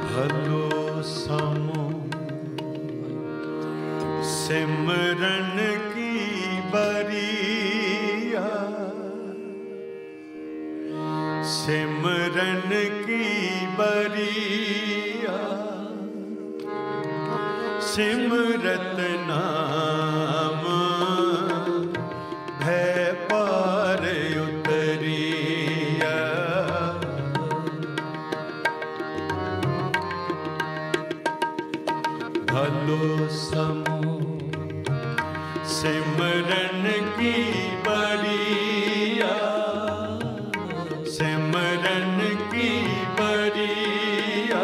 भलो समो सिमरन की बरिया, सिमरन की बरिया, सिमरत नाम भय पार उतरिया। भलो समो सिमरन की बरिया, सिमरन की बरिया,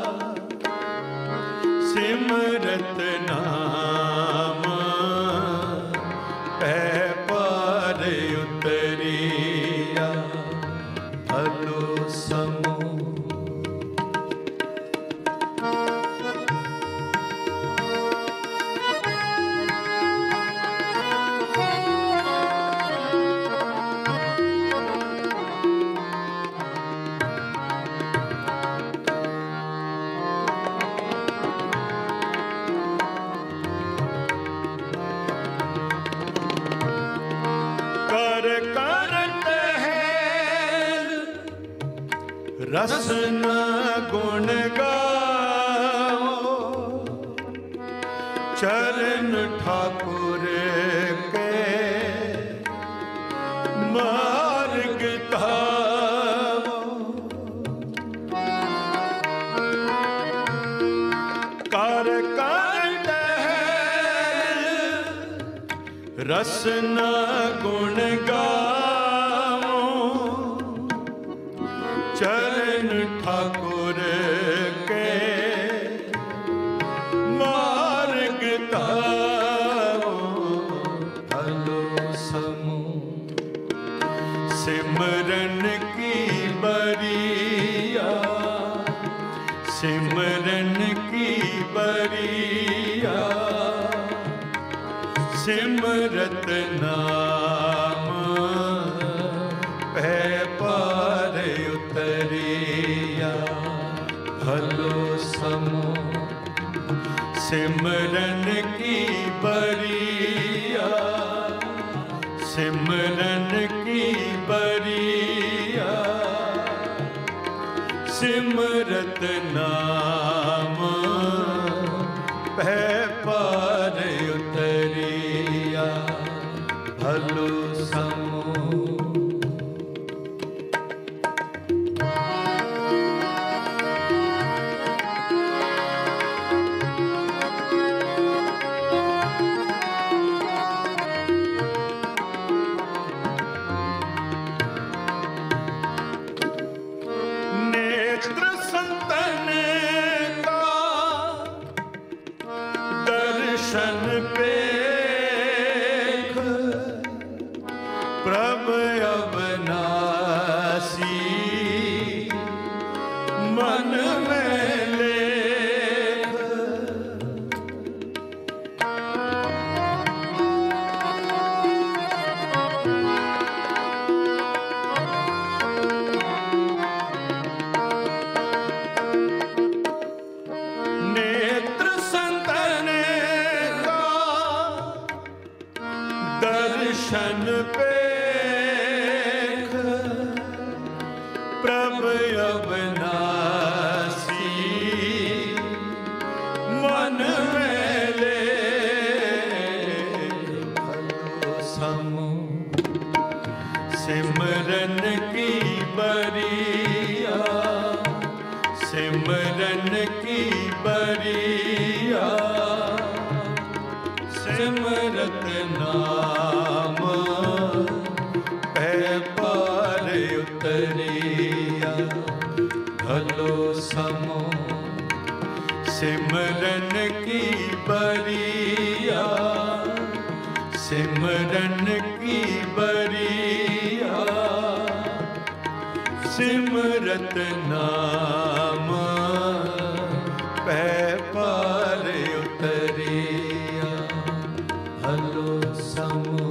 सिमरत नाम भय पार उतरिया। भलो समो रसन गुण गाओ, चरण ठाकुर के मार्ग धावो। कर रसन गुण गाओ, चरण ठाकुर के मार्ग धावो। भलो समो सिमरन की बरिया, सिमरन की बरिया, सिमरत नाम भय पार उतरिया। भलो समो सिमरन की बरिया, सिमरन की बरिया, सिमरत नाम भय पार उतरिया। भलो समो दर्शन पेख प्रभ अविनाशी मन में लेख। भलो समो सिमरन की बरिया, सिमरन की बरिया, सिमरत नाम भय पार उतरिया। भलो समो सिमरन की बरिया, सिमरन की बरिया, सिमरत नाम भय पार उतरिया। भलो समो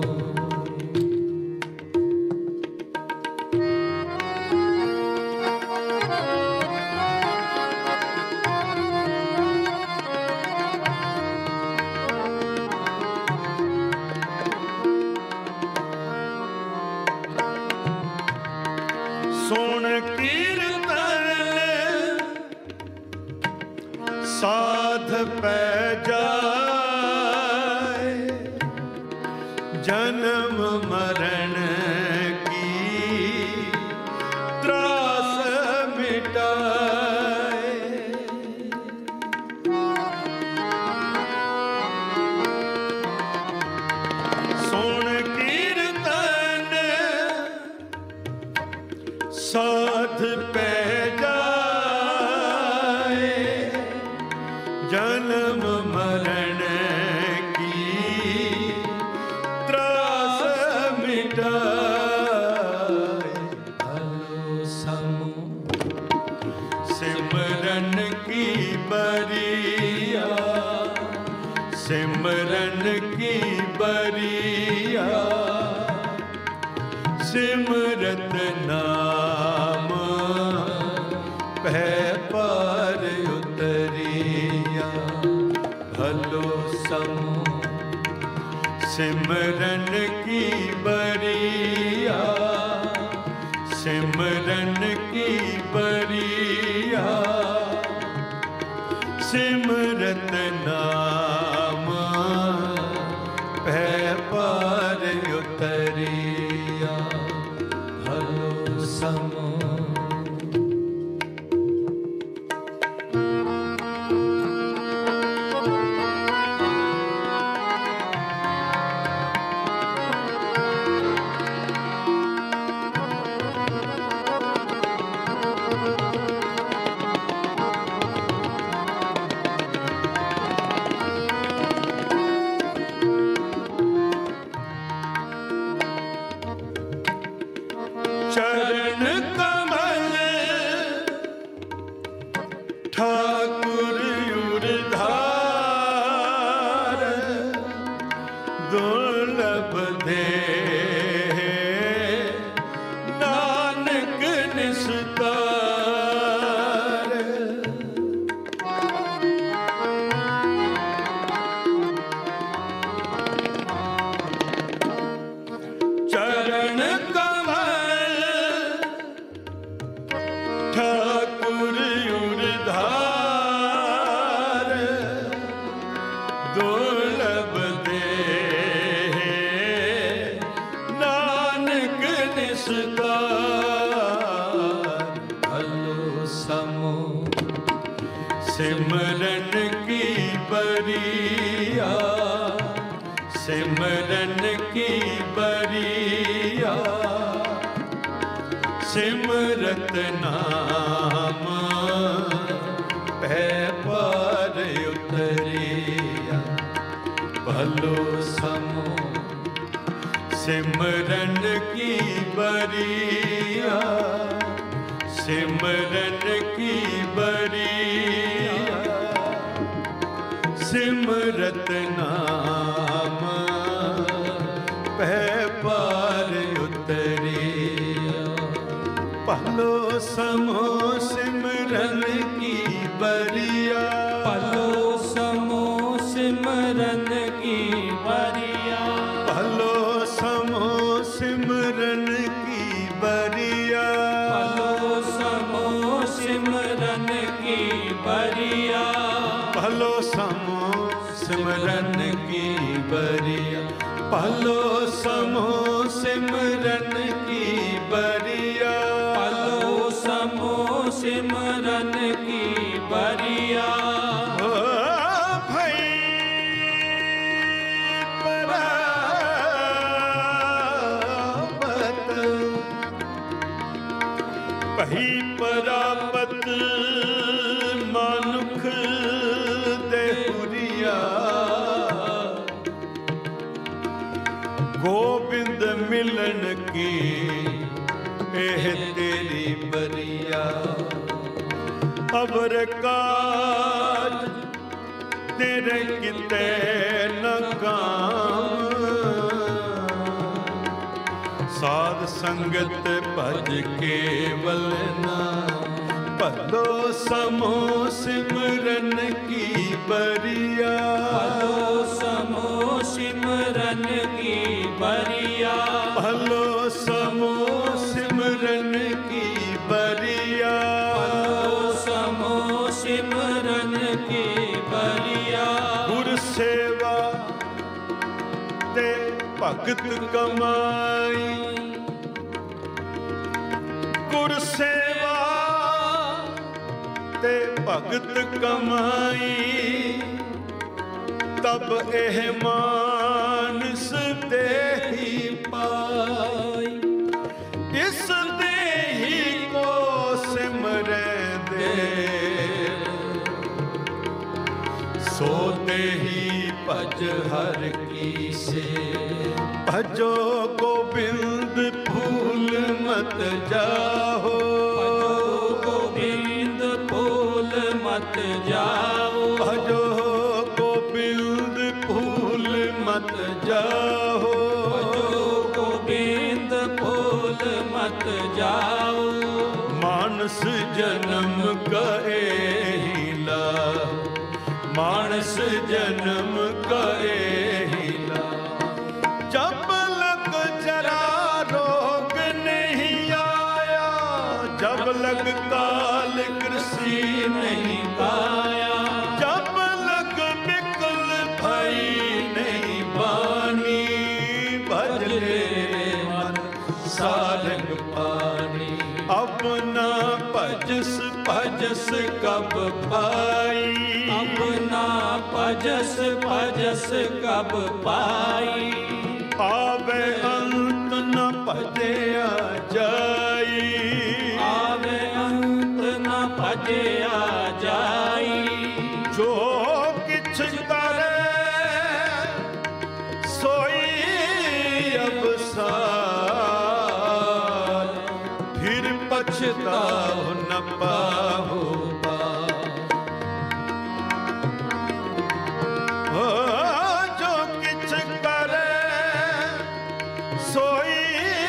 साध पै जाए जन्म मरण की त्रास मिटाए। सुन कीर्तन साध पै जाए जन्म मरण की त्रास मिटाए। हलो समो सिमरन की बरिया, सिमरन की बरिया, सिमरत नाम पै पार उतरिया। भलो समो सिमरन की बरिया, सिमरन की बरिया, सिमरत नाम पै पार उतरिया। भलो समो चरण कमल ठाकुर उरधार, दुर्लभ दे नानक निस्तार। चरण ठाकुर उरधार, दुर्लभ दे नानक निस्तार। भलो समो सिमरन की बरिया, सिमरन की बरिया, सिमरत नाम पै पार उतरिया। भलो समो सिमरन की बरिया, सिमरन की बरिया, सिमरत नाम पै पार उतरिया। भलो समो सिमरन की बरिया, भलो समो सिमरन की बरिया, भलो समो सिमरन की बरिया, भलो समो सिमरन की बरिया, भलो समो सिमरन की बरिया, भलो समो सिमरन की बरिया, भलो समो सिमरन की बरिया। ओ भाई परापत, भई परापत मानुख देहुरिया। गोबिंद मिलन की एह तेरी बरिया। अबर काज तेरे किते न काम, साध संगत भज केवल नाम। भलो समो सिमरन की बरिया, भलो समो सिमरन की बरिया, भलो समो सिमरन की बरिया, भलो समो सिमरन ਕੀ ਬਰੀਆ। ਗੁਰ ਸੇਵਾ ਤੇ ਭਗਤ ਕਮਾਈ, ਗੁਰ ਸੇਵਾ ਤੇ ਭਗਤ ਕਮਾਈ, ਤਬ ਇਹ ਮਾਨਸ ਦੇਹੀ ਪਾਈ। ਇਸ ਦੇਹੀ ਕੋ ਸਿਮਰੈ ਦੇ, ਸੋ ਦੇਹੀ ਭਜ ਹਰ ਕੀ ਸੇ। ਭਜੋ ਗੋਬਿੰਦ ਫੂਲ ਮਤ ਜਾਹੋ, ਭਜੋ ਗੋਬਿੰਦ ਫੂਲ ਮਤ ਜਾਓ। ਭਜੋ ਗੋਬਿੰਦ ਫੂਲ ਮਤ ਜਾਹੋ, ਭਜੋ ਗੋਬਿੰਦ ਫੂਲ ਮਤ ਜਾਓ। ਮਾਨਸ ਜਨਮ ਕਏ ਹੀਲਾ, ਮਾਨਸ ਜਨਮ ਕਏ ਹੀਲਾ। ਜਬ ਲਗ ਜਰਾ ਰੋਗ ਨਹੀਂ ਆਇਆ, ਜਬ ਲਗ ਕਾਲ कृषि नहीं ਕਾਇਆ। जब लग बिकल भई नहीं बानी, भजले मन सारंग पानी। अपना भजस भजस कब पाई, अपना भजस भजस कब पाई। आवे अंत न भजया जाई, आवे अंत न भजया जाई। जो किछ करे सोई अवसार, फिर पछताओ न पाहो पार। जो किछ करे सोई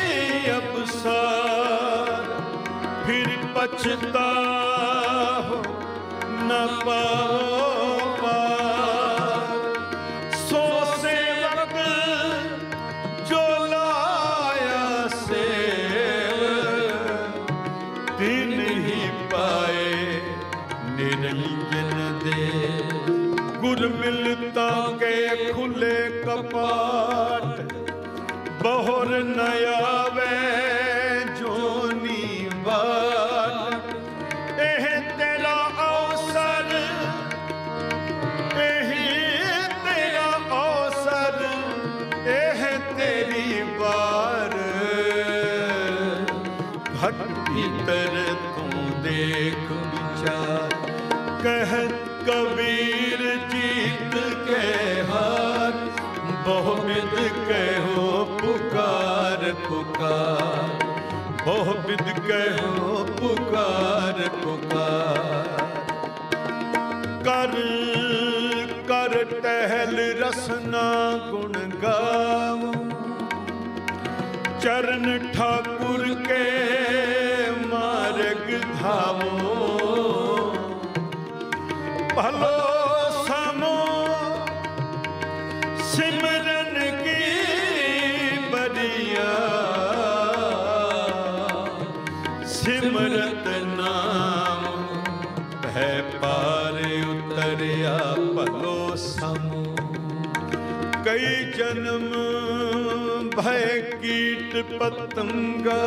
अवसार, फिर पछताओ न पाओ पार। सो सेवक जो लाया सेव, दिन ही पाए निरंजन दे। गुर मिलता के खुले कपाट, बहुर न आवे जोनी बाट। एह तेरा अवसर, एही तेरा अवसर, एह तेरी बार। घट भीतर तू देख विचार, कहत कबीर जीत के हार। बहुविध कहो पुकार पुकार, बहुविध कहो पुकार पुकार। कर कर टहल रसना गुण गाओ, चरण ठाकुर के मार्ग धामो। भलो समो सिमरन की बरिया, सिमरत नाम है पार उतरिया। भलो समो कई जन्म भय कीट पतंगा,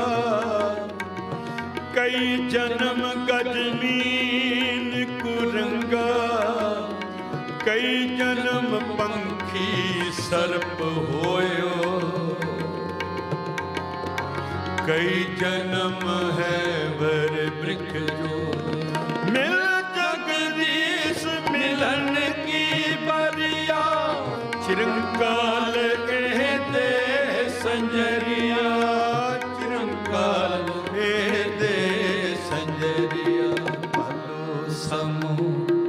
कई जन्म गजमीन कुरंगा। कई जन्म पंखी सर्प होयो, कई जन्म है वर वृक्ष जो। मिल जगदीश मिलन की बरिया, चिरंकाल कह दे संजरिया। चिरंकाल कह दे संजरिया। भलो समो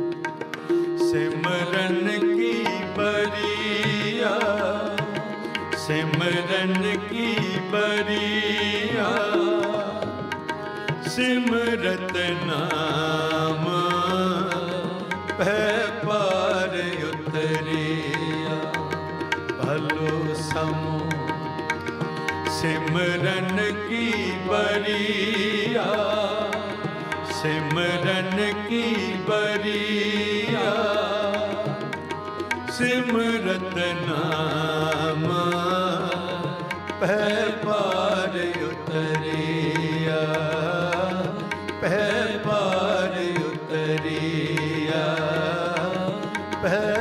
सिमरन की बरिया, सिमरन की बरिया। सिमरत नाम भय पार उतरिया। भलो समो सिमरन की बरिया, सिमरन की बरिया सिमरत नाम पै पार उतरिया पै पार उतरिया पै